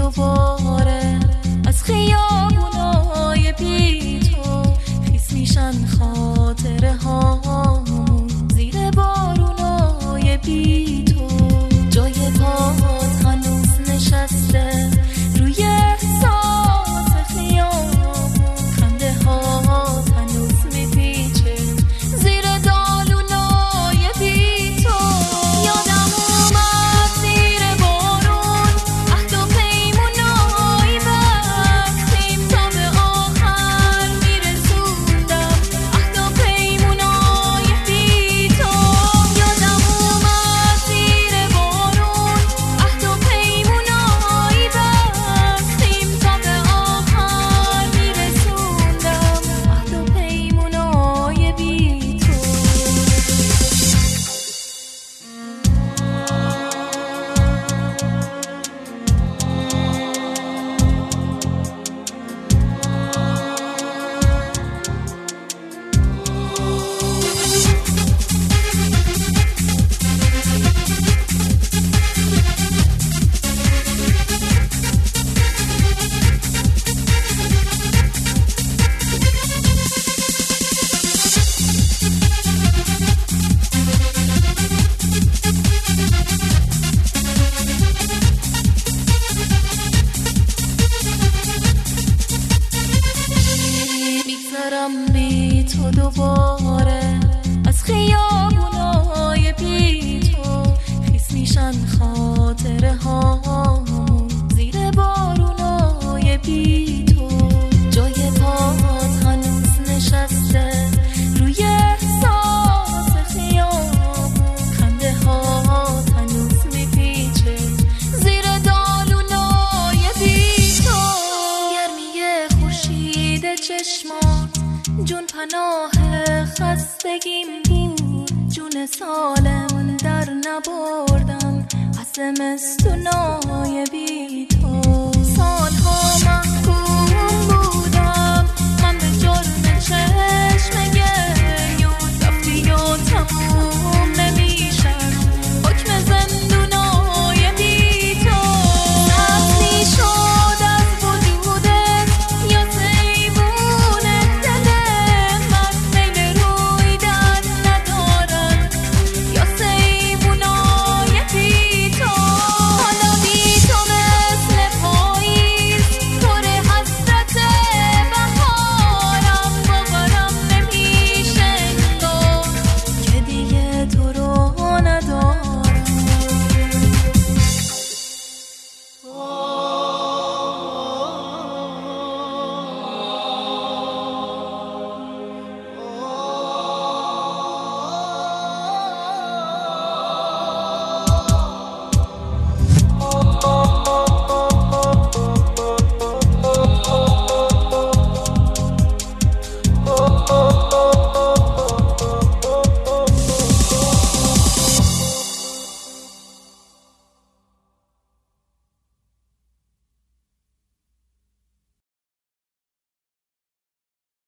دوباره از خیابونای بی تو خیس میشن خاطره هامون زیر بارونای بی تو. جای پات هنوز نشسته روی احساس خیابون، خنده هات هنوز میپیچه زیر دالونای بی تو. یادم اومد زیر بارون عهد و پیمونای وقتیم تا به آخر میرسوندم عهد و پیمونای بی تو. یادم اومد زیر بارون عهد و پیمونای وقتیم تا به آخر میرسوندم عهد و پیمونای بی تو. میگذرم بی تو دوباره از خیابونای بی تو خیس میشن خاطره هامون زیر بارونای بی تو. جای پات هنوز نشسته روی احساس خیابون، خنده هات هنوز میپیچه زیر دالونای بی تو. گرمی خورشید چشمات جون پناه خستگیم بود، جون سالم در نبردم از زمستونای بی تو. سالها محکوم بودم من به جرم چه